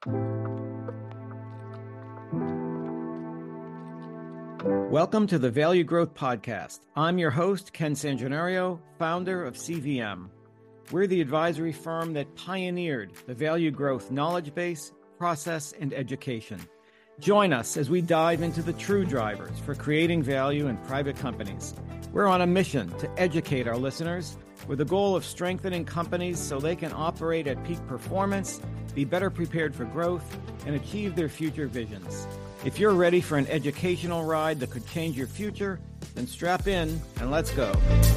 Welcome to the Value Growth Podcast. I'm your host, Ken Sangenario, founder of CVM. We're the advisory firm that pioneered the value growth knowledge base, process, and education. Join us as we dive into the true drivers for creating value in private companies. We're on a mission to educate our listeners with the goal of strengthening companies so they can operate at peak performance, be better prepared for growth, and achieve their future visions. If you're ready for an educational ride that could change your future, then strap in and let's go.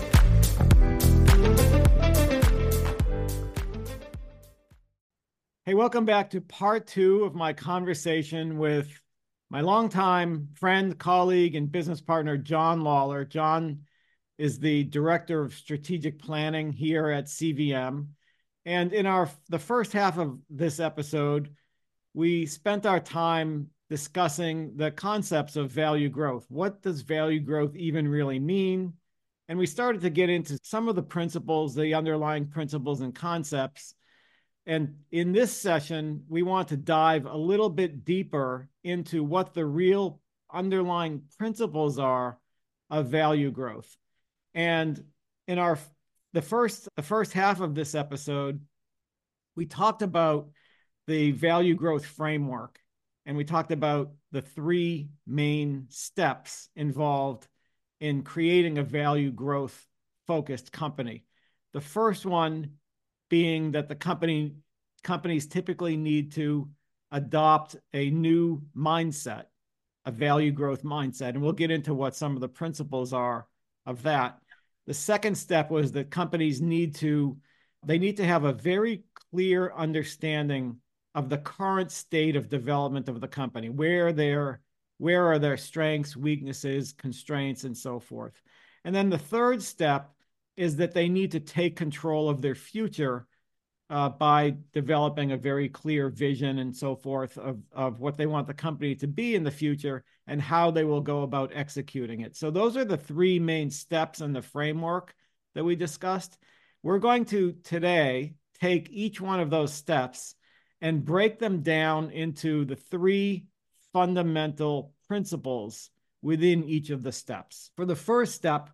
Hey, welcome back to part 2 of my conversation with my longtime friend, colleague, and business partner, John Lawler. John is the Director of Strategic Planning here at CVM. And in the first half of this episode, we spent our time discussing the concepts of value growth. What does value growth even really mean? And we started to get into some of the principles, the underlying principles and concepts. And in this session, we want to dive a little bit deeper into what the real underlying principles are of value growth. And in the first half of this episode, we talked about the value growth framework. And we talked about the 3 main steps involved in creating a value growth focused company. The first one being that the companies typically need to adopt a new mindset, a value growth mindset. And we'll get into what some of the principles are of that. The second step was that companies need to have a very clear understanding of the current state of development of the company, where are their strengths, weaknesses, constraints, and so forth. And then the third step is that they need to take control of their future by developing a very clear vision and so forth of what they want the company to be in the future and how they will go about executing it. So those are the 3 main steps in the framework that we discussed. We're going to today take each one of those steps and break them down into the 3 fundamental principles within each of the steps. For the first step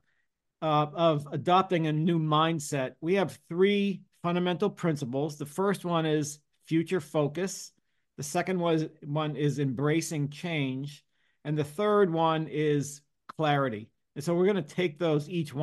of adopting a new mindset, we have 3 fundamental principles. The first one is future focus. The second one is embracing change. And the third one is clarity. And so we're going to take those each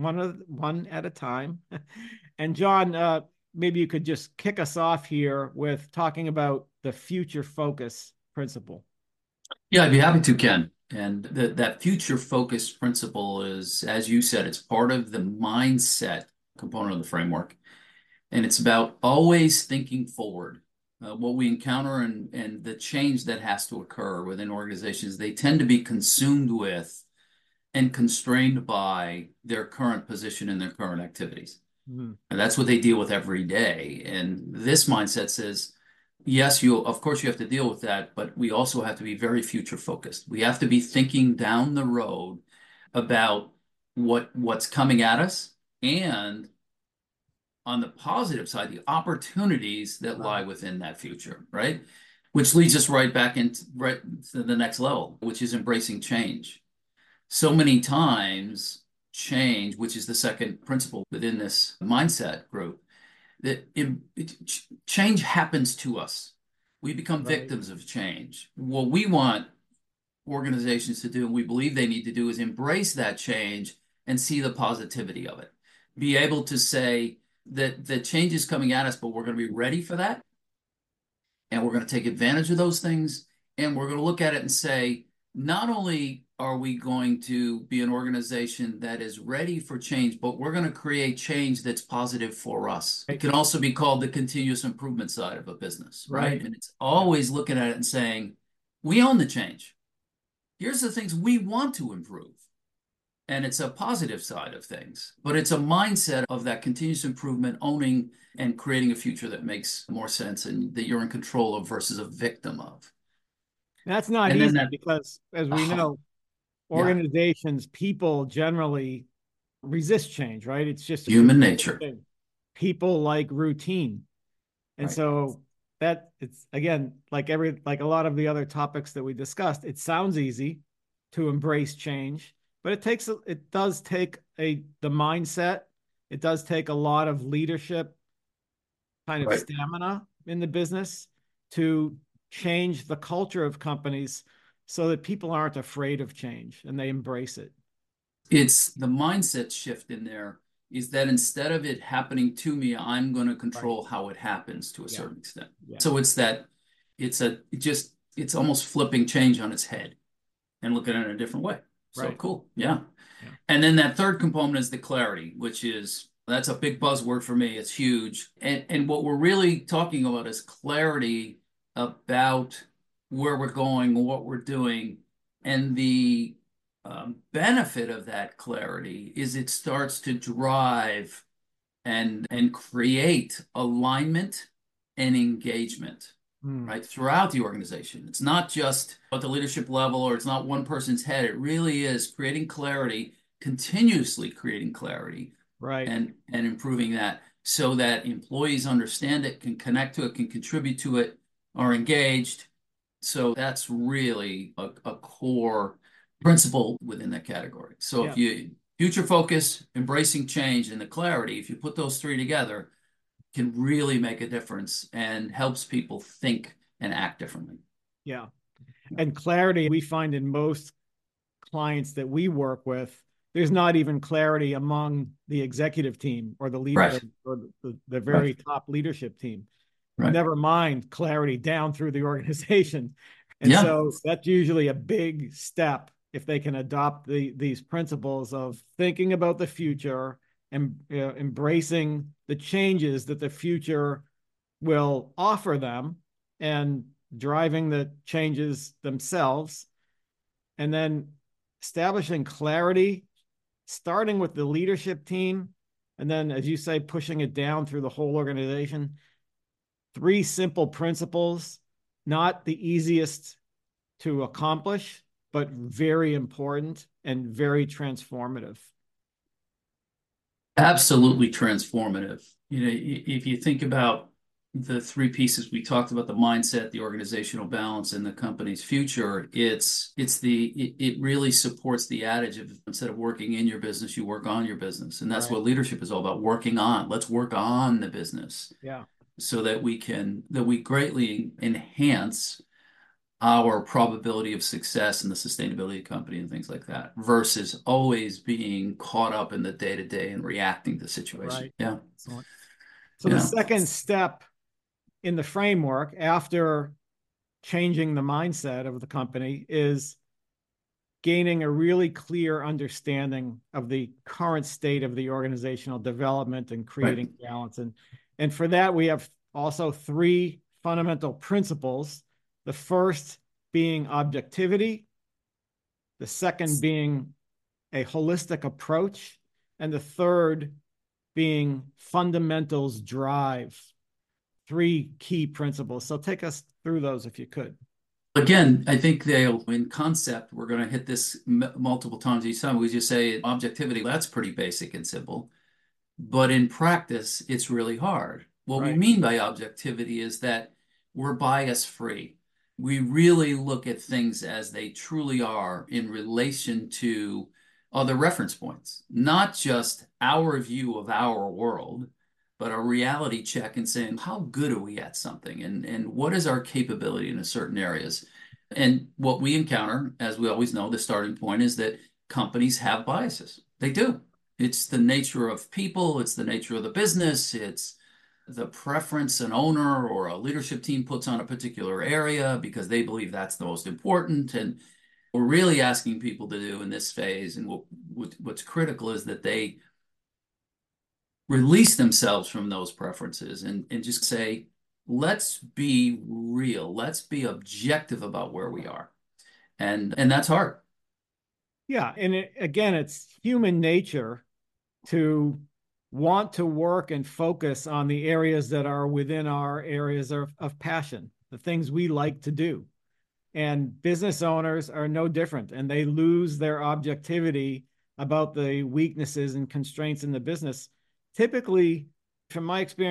one at a time. And John, maybe you could just kick us off here with talking about the future focus principle. Yeah, I'd be happy to, Ken. And that future focus principle is, as you said, it's part of the mindset component of the framework. And it's about always thinking forward. What we encounter and the change that has to occur within organizations, they tend to be consumed with and constrained by their current position and their current activities. And that's what they deal with every day. And this mindset says, yes, of course you have to deal with that, but we also have to be very future focused. We have to be thinking down the road about what's coming at us, and on the positive side, the opportunities that lie within that future, right? Which leads us right to the next level, which is embracing change. So many times, change, which is the second principle within this mindset group, that change happens to us. We become victims of change. What we want organizations to do, and we believe they need to do, is embrace that change and see the positivity of it. Be able to say that the change is coming at us, but we're going to be ready for that. And we're going to take advantage of those things. And we're going to look at it and say, not only are we going to be an organization that is ready for change, but we're going to create change that's positive for us. It can also be called the continuous improvement side of a business, right? And it's always looking at it and saying, we own the change. Here's the things we want to improve. And it's a positive side of things, but it's a mindset of that continuous improvement, owning and creating a future that makes more sense and that you're in control of versus a victim of. That's not easy because, as we know, organizations, people generally resist change, right? It's just human nature. People like routine. And so that it's again like a lot of the other topics that we discussed, it sounds easy to embrace change, but it does take the mindset. It does take a lot of leadership kind of Right. stamina in the business to change the culture of companies so that people aren't afraid of change and they embrace it. It's the mindset shift in there is that instead of it happening to me, I'm going to Right. control how it happens to a Yeah. certain extent. Yeah. So it's almost flipping change on its head and looking at it in a different way. So Right. cool. Yeah. Yeah. And then that third component is the clarity, which is that's a big buzzword for me. It's huge. And what we're really talking about is clarity about where we're going, what we're doing, and the benefit of that clarity is it starts to drive and create alignment and engagement, Hmm. right, throughout the organization. It's not just at the leadership level or it's not one person's head. It really is creating clarity, continuously creating clarity Right. and improving that so that employees understand it, can connect to it, can contribute to it, are engaged. So that's really a core principle within that category. So if Yeah. you future focus, embracing change, and the clarity, if you put those three together, can really make a difference and helps people think and act differently. Yeah. And clarity, we find in most clients that we work with, there's not even clarity among the executive team or the lead Right, or the right, very top leadership team. right. Never mind clarity down through the organization. And Yeah, so that's usually a big step if they can adopt these principles of thinking about the future and embracing the changes that the future will offer them and driving the changes themselves, and then establishing clarity, starting with the leadership team, and then, as you say, pushing it down through the whole organization. Three simple principles, not the easiest to accomplish, but very important and very transformative. absolutely transformative. If you think about the three pieces we talked about, the mindset, the organizational balance, and the company's future, it really supports the adage of instead of working in your business, you work on your business. And that's Right. what leadership is all about, working on. Let's work on the business Yeah. so that we greatly enhance our probability of success and the sustainability of the company and things like that versus always being caught up in the day to day and reacting to the situation. Right. Yeah. Excellent. So the Yeah. second step in the framework after changing the mindset of the company is gaining a really clear understanding of the current state of the organizational development and Right. creating balance. And for that, we have also three fundamental principles. The first being objectivity, the second being a holistic approach, and the third being fundamentals drive. Three key principles. So take us through those if you could. Again, I think in concept, we're going to hit this multiple times each time. We just say objectivity, that's pretty basic and simple. But in practice, it's really hard. What we Right. mean by objectivity is that we're bias free. We really look at things as they truly are in relation to other reference points, not just our view of our world, but a reality check and saying, how good are we at something? And what is our capability in certain areas? And what we encounter, as we always know, the starting point is that companies have biases. They do. It's the nature of people, it's the nature of the business, it's the preference an owner or a leadership team puts on a particular area because they believe that's the most important. And we're really asking people to do in this phase, and what's critical is that they release themselves from those preferences and just say, let's be real, let's be objective about where we are. And that's hard. Yeah. And again, it's human nature to want to work and focus on the areas that are within our areas of passion, the things we like to do. And business owners are no different, and they lose their objectivity about the weaknesses and constraints in the business. Typically, from my experience,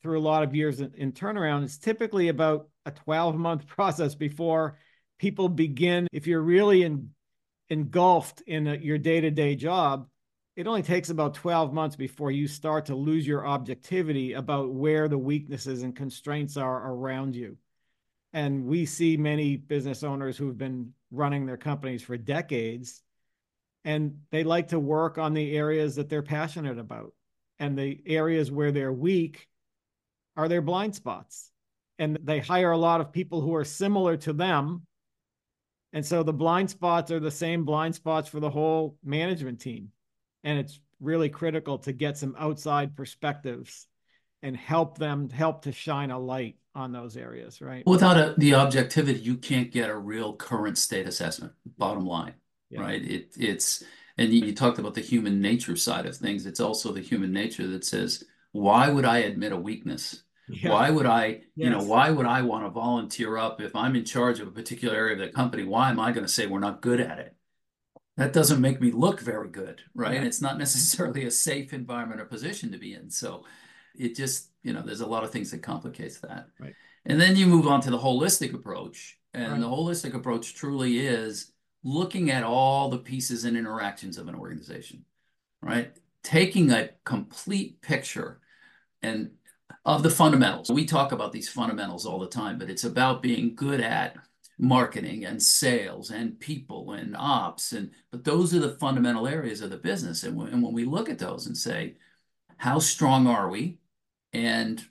through a lot of years in turnaround, it's typically about a 12-month process before people begin. If you're really engulfed in your day-to-day job, it only takes about 12 months before you start to lose your objectivity about where the weaknesses and constraints are around you. And we see many business owners who've been running their companies for decades, and they like to work on the areas that they're passionate about. And the areas where they're weak are their blind spots. And they hire a lot of people who are similar to them. And so the blind spots are the same blind spots for the whole management team. And it's really critical to get some outside perspectives and help to shine a light on those areas, right? Without the objectivity, you can't get a real current state assessment, bottom line, Yeah. right? And you talked about the human nature side of things. It's also the human nature that says, why would I admit a weakness? Yeah. Why would I, Yes. why would I want to volunteer up if I'm in charge of a particular area of the company? Why am I going to say we're not good at it? That doesn't make me look very good, right? Yeah. And it's not necessarily a safe environment or position to be in. So it just, there's a lot of things that complicates that. Right. And then you move on to the holistic approach. And Right. the holistic approach truly is looking at all the pieces and interactions of an organization, right? Taking a complete picture and of the fundamentals. We talk about these fundamentals all the time, but it's about being good at marketing and sales and people and ops. But those are the fundamental areas of the business. And when we look at those and say, how strong are we? And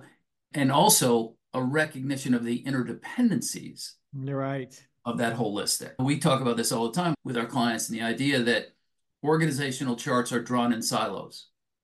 also a recognition of the interdependencies. You're right. Of that holistic. We talk about this all the time with our clients, and the idea that organizational charts are drawn in silos.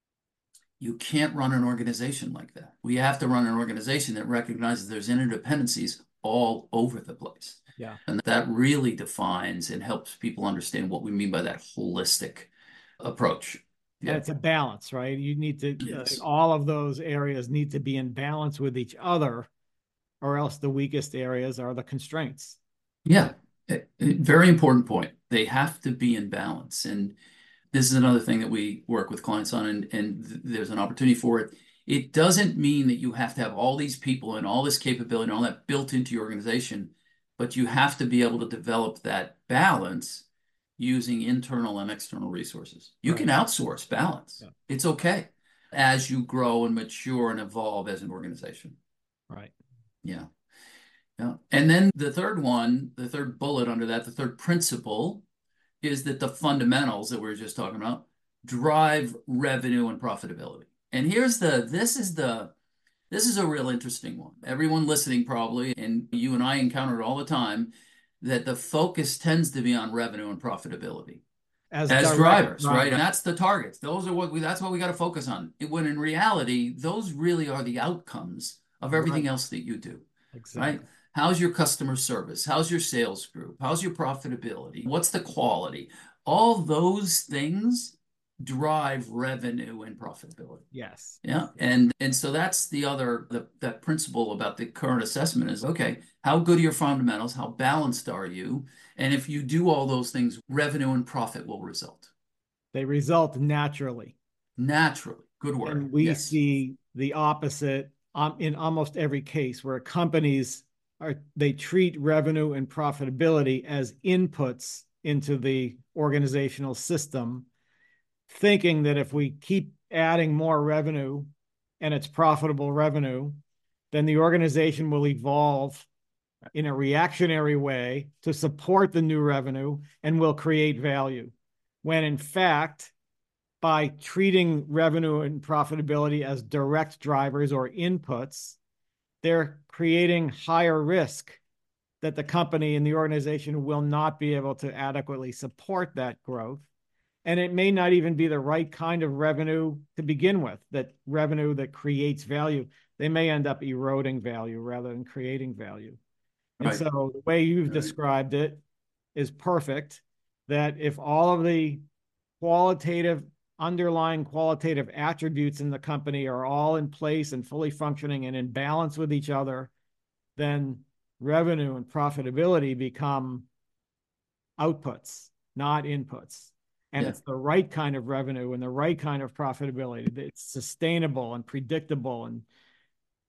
You can't run an organization like that. We have to run an organization that recognizes there's interdependencies all over the place. Yeah. And that really defines and helps people understand what we mean by that holistic approach. Yeah. And it's a balance, right? You need to, yes. All of those areas need to be in balance with each other, or else the weakest areas are the constraints. Yeah. Very important point. They have to be in balance. And this is another thing that we work with clients on, and there's an opportunity for it. It doesn't mean that you have to have all these people and all this capability and all that built into your organization, but you have to be able to develop that balance using internal and external resources. You can outsource balance. Yeah. It's okay as you grow and mature and evolve as an organization. Right. Yeah. Yeah. And then the third bullet under that, the third principle is that the fundamentals that we were just talking about drive revenue and profitability. And this is a real interesting one. Everyone listening probably, and you and I encounter it all the time, that the focus tends to be on revenue and profitability as drivers, right? And that's the targets. That's what we got to focus on. When in reality, those really are the outcomes of everything else that you do. Exactly. Right? How's your customer service? How's your sales group? How's your profitability? What's the quality? All those things drive revenue and profitability. Yes. Yeah. And so that's that principle about the current assessment is, okay, how good are your fundamentals? How balanced are you? And if you do all those things, revenue and profit will result. They result naturally. Naturally. Good word. And we see the opposite in almost every case, where companies they treat revenue and profitability as inputs into the organizational system, thinking that if we keep adding more revenue and it's profitable revenue, then the organization will evolve in a reactionary way to support the new revenue and will create value. When in fact, by treating revenue and profitability as direct drivers or inputs, they're creating higher risk that the company and the organization will not be able to adequately support that growth. And it may not even be the right kind of revenue to begin with, that revenue that creates value. They may end up eroding value rather than creating value. And so the way you've described it is perfect, that if all of the underlying qualitative attributes in the company are all in place and fully functioning and in balance with each other, then revenue and profitability become outputs, not inputs. And it's the right kind of revenue and the right kind of profitability. It's sustainable and predictable and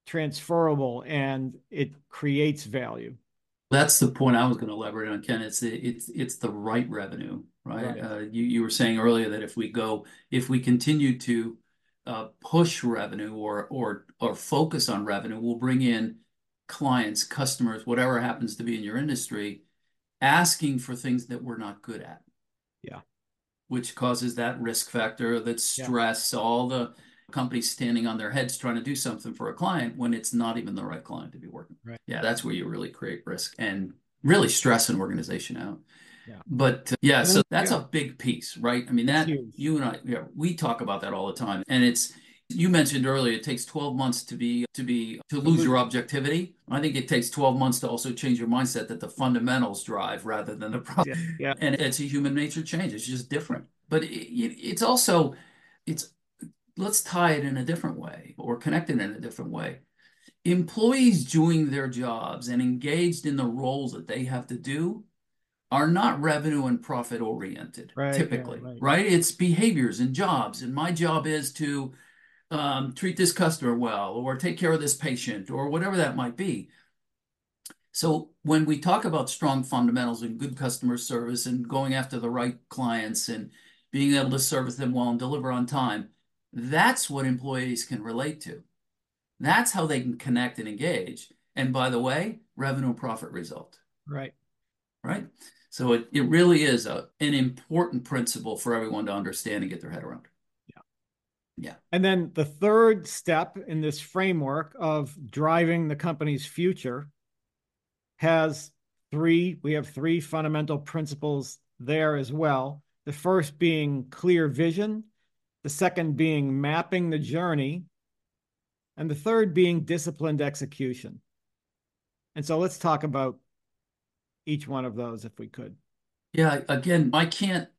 transferable and it creates value. That's the point I was going to elaborate on, Ken. It's the right revenue, right? Right. You were saying earlier that if we continue to push revenue or focus on revenue, we'll bring in clients, customers, whatever happens to be in your industry, asking for things that we're not good at, Yeah. which causes that risk factor, that Yeah. stress, all the companies standing on their heads trying to do something for a client when it's not even the right client to be working. Right. Yeah, that's where you really create risk and really stress an organization out. Yeah. But yeah, And so then, that's yeah, a big piece, right? I mean, it's that huge. you and I, yeah, we talk about that all the time. And it's, you mentioned earlier, it takes 12 months to lose your objectivity. I think it takes 12 months to also change your mindset that the fundamentals drive rather than the Yeah. problem. Yeah. And it's a human nature change. It's just different. But it's also, it's, let's tie it in a different way or connect it in a different way. Employees doing their jobs and engaged in the roles that they have to do are not revenue and profit oriented, Right. Yeah. typically, Right. right? It's behaviors and jobs. And my job is to treat this customer well or take care of this patient or whatever that might be. So when we talk about strong fundamentals and good customer service and going after the right clients and being able to service them well and deliver on time, that's what employees can relate to. That's how they can connect and engage. And by the way, revenue and profit result, Right. right? So it really is an important principle for everyone to understand and get their head around. Yeah. Yeah. And then the third step in this framework of driving the company's future has we have three fundamental principles there as well. The first being clear vision, the second being mapping the journey, and the third being disciplined execution. And so let's talk about each one of those if we could. Yeah. Again, I can't,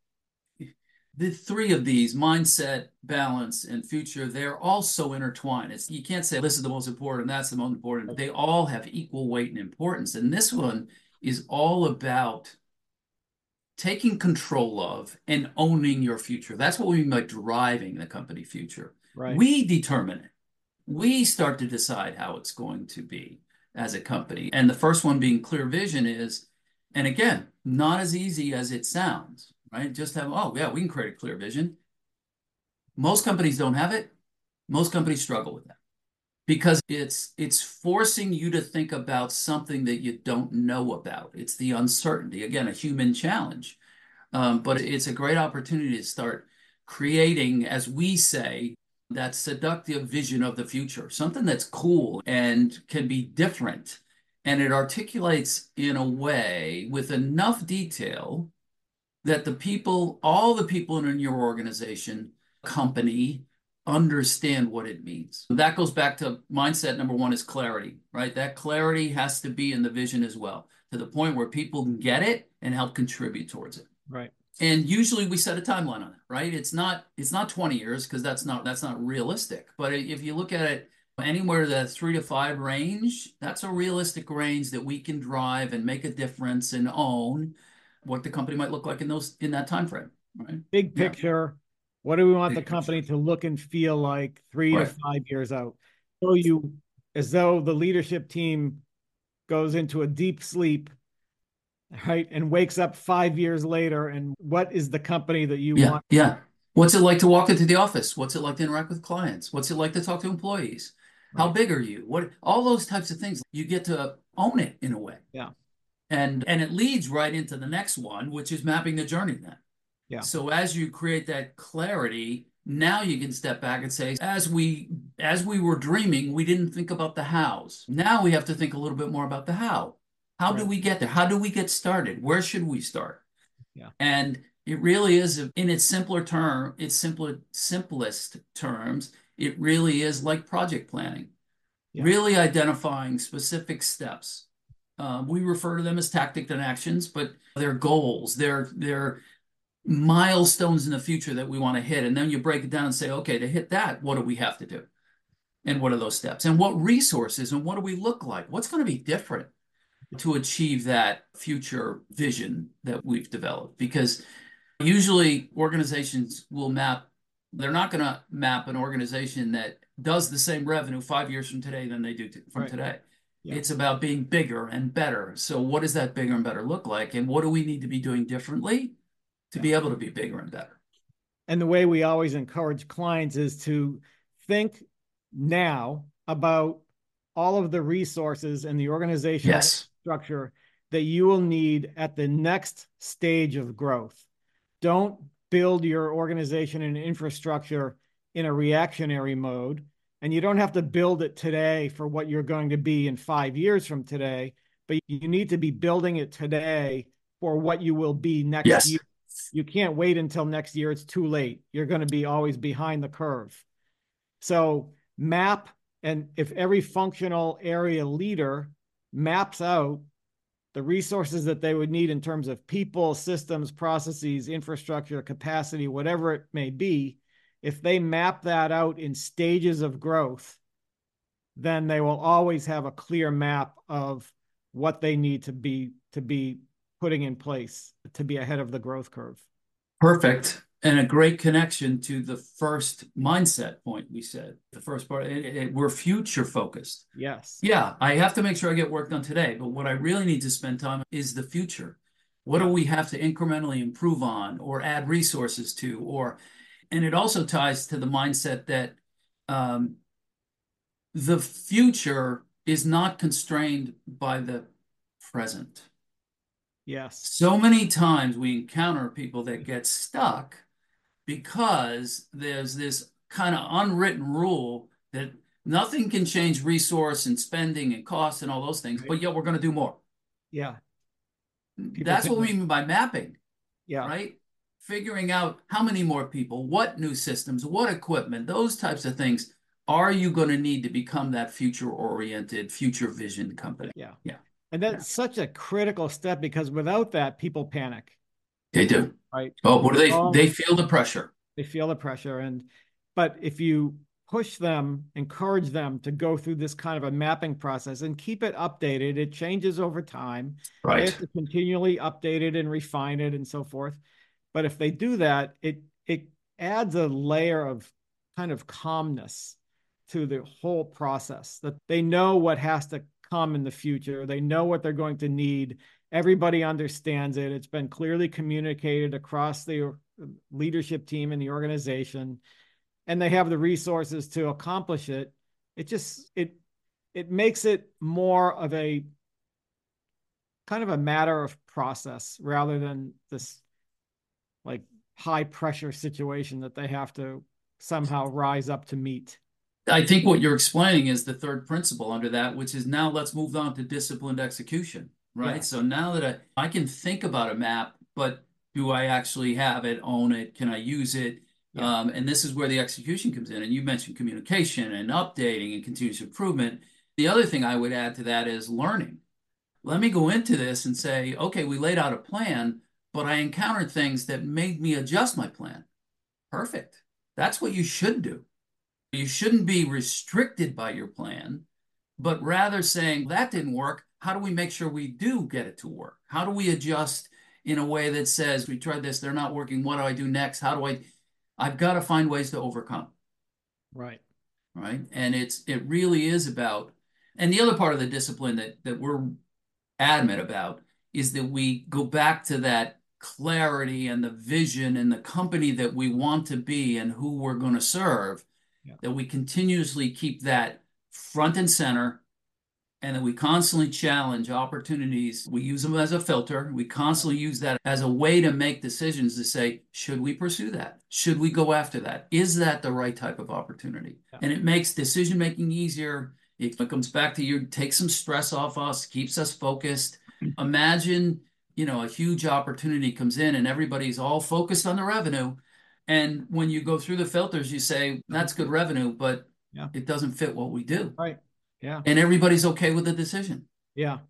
the three of these, mindset, balance, and future, they're all so intertwined. You can't say this is the most important, that's the most important. They all have equal weight and importance. And this one is all about taking control of and owning your future. That's what we mean by driving the company future. Right. We determine it. We start to decide how it's going to be as a company. And the first one being clear vision is, and again, not as easy as it sounds, right? Just have, oh, yeah, we can create a clear vision. Most companies don't have it. Most companies struggle with that because it's forcing you to think about something that you don't know about. It's the uncertainty, again, a human challenge. But it's a great opportunity to start creating, as we say, that seductive vision of the future, something that's cool and can be different. And it articulates in a way with enough detail that all the people in your organization, company, understand what it means. That goes back to mindset number one is clarity, right? That clarity has to be in the vision as well, to the point where people can get it and help contribute towards it. Right. And usually we set a timeline on it, right? It's not 20 years because that's not realistic. But if you look at it anywhere the 3 to 5 range, that's a realistic range that we can drive and make a difference and own what the company might look like in that time frame, right? Big Yeah. picture. What do we want the Big company picture. to look and feel like 3 to Right. 5 years out? So you, as though the leadership team goes into a deep sleep, right, and wakes up 5 years later. And what is the company that you Yeah. want? Yeah. What's it like to walk into the office? What's it like to interact with clients? What's it like to talk to employees? How Right. big are you? What all those types of things. You get to own it in a way. Yeah. And it leads right into the next one, which is mapping the journey then. Yeah. So as you create that clarity, now you can step back and say, as we were dreaming, we didn't think about the hows. Now we have to think a little bit more about the how. How do Right. we get there? How do we get started? Where should we start? Yeah. And it really is, in its simplest terms, it really is like project planning, Yeah. really identifying specific steps. We refer to them as tactics and actions, but they're goals. They're milestones in the future that we want to hit. And then you break it down and say, okay, to hit that, what do we have to do? And what are those steps? And what resources and what do we look like? What's going to be different to achieve that future vision that we've developed? Because usually organizations will map They're not going to map an organization that does the same revenue 5 years from today than they do from Right. today. Yeah. It's about being bigger and better. So what does that bigger and better look like? And what do we need to be doing differently to Yeah. be able to be bigger and better? And the way we always encourage clients is to think now about all of the resources and the organizational Yes. structure that you will need at the next stage of growth. Don't build your organization and infrastructure in a reactionary mode. And you don't have to build it today for what you're going to be in 5 years from today, but you need to be building it today for what you will be next Yes. year. You can't wait until next year. It's too late. You're going to be always behind the curve. So map, and if every functional area leader maps out the resources that they would need in terms of people, systems, processes, infrastructure, capacity, whatever it may be, if they map that out in stages of growth, then they will always have a clear map of what they need to be putting in place to be ahead of the growth curve. Perfect. And a great connection to the first mindset point we said. The first part, we're future focused. Yes. Yeah, I have to make sure I get work done today, but what I really need to spend time is the future. What do Yeah. we have to incrementally improve on or add resources to? And it also ties to the mindset that um, the future is not constrained by the present. Yes. So many times we encounter people that get stuck because there's this kind of unwritten rule that nothing can change resource and spending and cost and all those things, Right. but yet we're going to do more. Yeah. People That's think what we mean by mapping, yeah. right? Figuring out how many more people, what new systems, what equipment, those types of things are you going to need to become that future oriented, future vision company? Yeah. Yeah, And yeah, that's such a critical step because without that, people panic, they do. right? Oh, what do they? Oh, They feel the pressure. they feel the pressure. But if you push them, encourage them to go through this kind of a mapping process and keep it updated, it changes over time. They Right. have to continually update it and refine it and so forth. But if they do that, it adds a layer of kind of calmness to the whole process that they know what has to come in the future. They know what they're going to need. Everybody understands it. It's been clearly communicated across the leadership team and the organization, and they have the resources to accomplish it. It makes it more of a kind of a matter of process rather than this like high pressure situation that they have to somehow rise up to meet. I think what you're explaining is the third principle under that, which is now let's move on to disciplined execution, right? Yeah. So now that I can think about a map, but do I actually have it, own it? Can I use it? Yeah. And this is where the execution comes in. And you mentioned communication and updating and continuous improvement. The other thing I would add to that is learning. Let me go into this and say, okay, we laid out a plan, but I encountered things that made me adjust my plan. Perfect. That's what you should do. You shouldn't be restricted by your plan, but rather saying that didn't work. How do we make sure we do get it to work? How do we adjust in a way that says, we tried this, they're not working. What do I do next? I've got to find ways to overcome, Right. right? And it really is about, and the other part of the discipline that we're adamant about is that we go back to that clarity and the vision and the company that we want to be and who we're going to serve, Yeah. that we continuously keep that front and center, and that we constantly challenge opportunities. We use them as a filter. We constantly use that as a way to make decisions to say, should we pursue that? Should we go after that? Is that the right type of opportunity? Yeah. And it makes decision making easier. It comes back to you, takes some stress off us, keeps us focused. Imagine, a huge opportunity comes in and everybody's all focused on the revenue. And when you go through the filters, you say, that's good revenue, but Yeah. it doesn't fit what we do. Right. Yeah. And everybody's okay with the decision Yeah.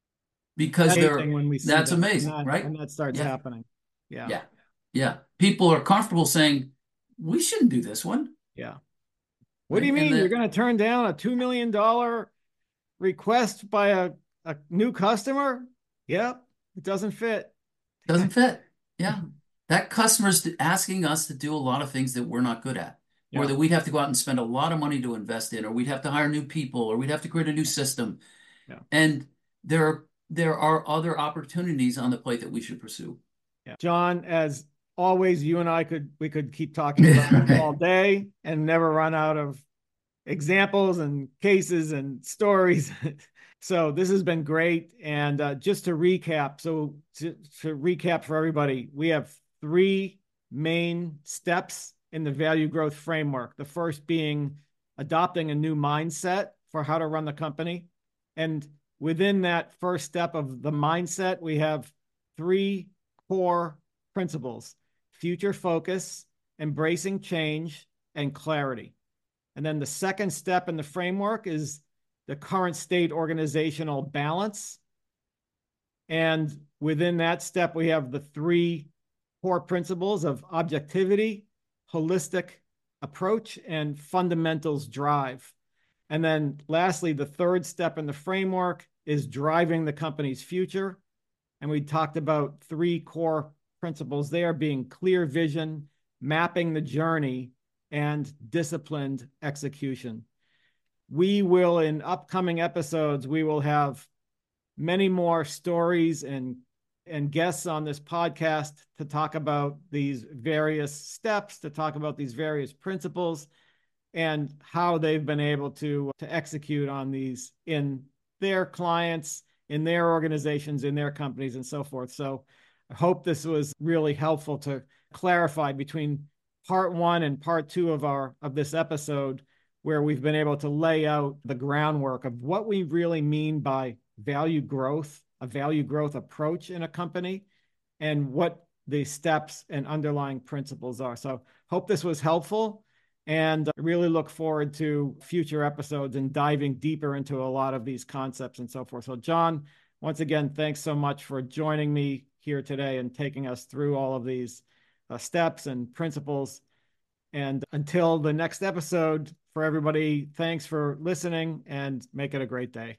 because Amazing when we see that's that amazing, right? when that starts Yeah, happening. Yeah. yeah, yeah. People are comfortable saying, we shouldn't do this one, Yeah. What do right? you And mean you're that going to turn down a $2 million request by a new customer? Yep. It doesn't fit. doesn't fit. Yeah. that customer's asking us to do a lot of things that we're not good at, or Yeah. that we'd have to go out and spend a lot of money to invest in, or we'd have to hire new people, or we'd have to create a new system. Yeah. And there are other opportunities on the plate that we should pursue. Yeah. John, as always, you and I could keep talking about this all day and never run out of examples and cases and stories. So this has been great. And just to recap, to recap for everybody, we have 3 main steps in the value growth framework. The first being adopting a new mindset for how to run the company. And within that first step of the mindset, we have 3 core principles: future focus, embracing change, and clarity. And then the second step in the framework is the current state organizational balance. And within that step, we have the 3 core principles of objectivity, holistic approach, and fundamentals drive. And then lastly, the third step in the framework is driving the company's future. And we talked about 3 core principles there being clear vision, mapping the journey, and disciplined execution. We will, in upcoming episodes, we will have many more stories and guests on this podcast to talk about these various steps, to talk about these various principles, and how they've been able to execute on these in their clients, in their organizations, in their companies, and so forth. So I hope this was really helpful to clarify between part 1 and part 2 of this episode, where we've been able to lay out the groundwork of what we really mean by value growth, a value growth approach in a company, and what the steps and underlying principles are. So hope this was helpful, and I really look forward to future episodes and diving deeper into a lot of these concepts and so forth. So John, once again, thanks so much for joining me here today and taking us through all of these steps and principles. And until the next episode, for everybody, thanks for listening and make it a great day.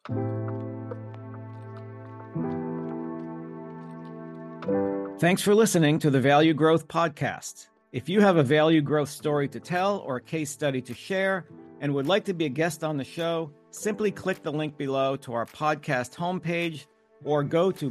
Thanks for listening to the Value Growth Podcast. If you have a value growth story to tell or a case study to share and would like to be a guest on the show, simply click the link below to our podcast homepage or go to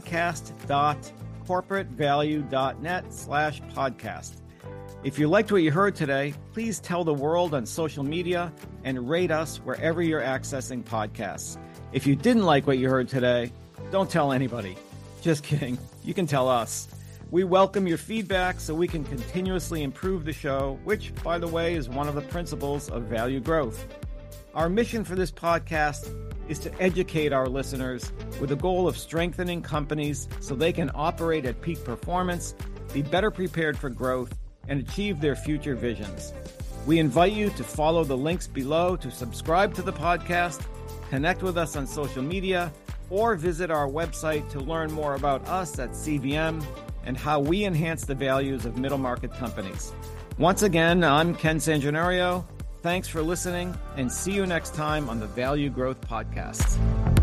podcast.corporatevalue.net/podcast. If you liked what you heard today, please tell the world on social media and rate us wherever you're accessing podcasts. If you didn't like what you heard today, don't tell anybody. Just kidding. You can tell us. We welcome your feedback so we can continuously improve the show, which, by the way, is one of the principles of value growth. Our mission for this podcast is to educate our listeners with the goal of strengthening companies so they can operate at peak performance, be better prepared for growth, and achieve their future visions. We invite you to follow the links below to subscribe to the podcast, connect with us on social media, or visit our website to learn more about us at CVM and how we enhance the values of middle market companies. Once again, I'm Ken Sangenario. Thanks for listening, and see you next time on the Value Growth Podcast.